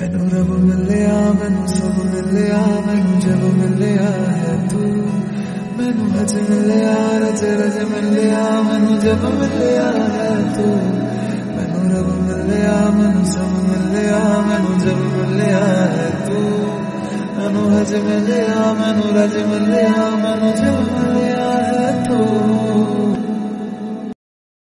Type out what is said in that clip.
मैनू रब मिलिया, मैनू सब मिलिया, मैनू जब मिलिया है तू। मैनू हज मिलिया, रज रज मिलिया, मैनू जब मिलिया है तू। मैनू रब मिलिया, मैनू सब मिलिया, मैनू जब मिलिया है तू। मैनू हज मिलिया, मैनू रज मिलिया, मैनू जब मिलिया है तू।